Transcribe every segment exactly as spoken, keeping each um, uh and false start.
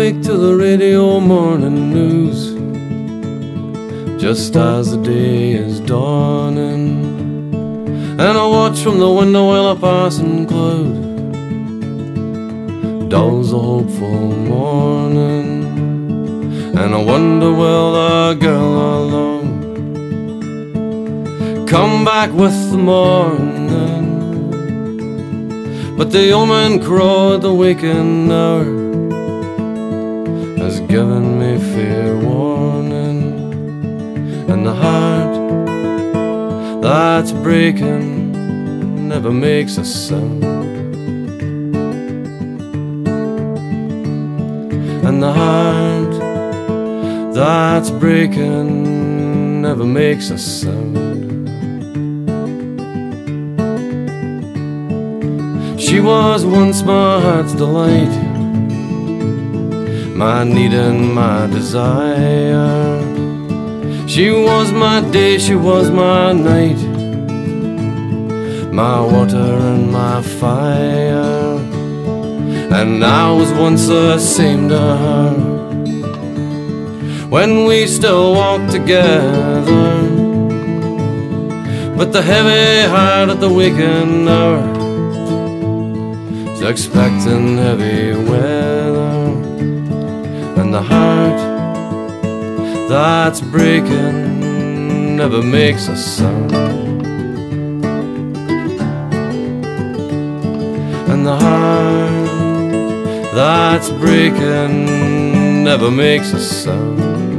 awake to the radio morning news, just as the day is dawning, and I watch from the window while a passing cloud dulls the hopeful morning, and I wonder will the girl I love come back with the morning. But the old man crow at the waking hour has given me fair warning, and the heart that's breaking never makes a sound, and the heart that's breaking never makes a sound. She was once my heart's delight, my need and my desire. She was my day, she was my night, my water and my fire, and I was once the same to her when we still walked together. But the heavy heart at the waking hour is expecting heavy weather, and the heart that's breaking never makes a sound, and the heart that's breaking never makes a sound.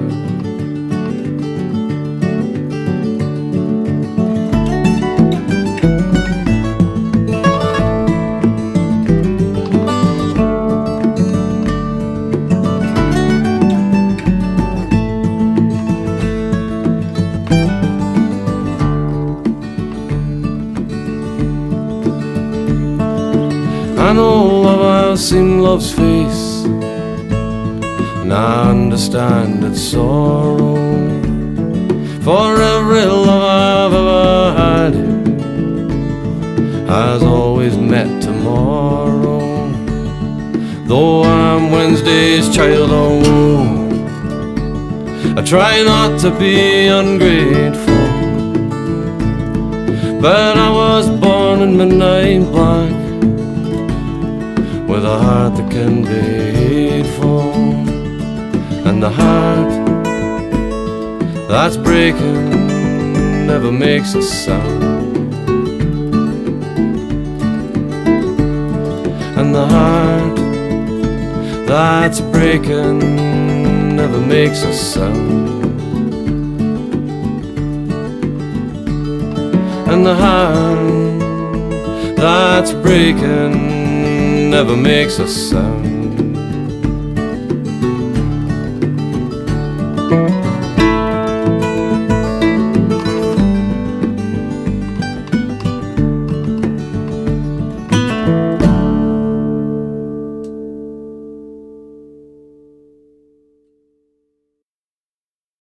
I know love, I've seen love's face, and I understand its sorrow. For every love I've ever had has always met tomorrow. Though I'm Wednesday's child, oh, I try not to be ungrateful, but I was born in midnight black, with a heart that can be hateful, and the heart that's breaking never makes a sound, and the heart that's breaking never makes a sound, and the heart that's breaking never makes a sound.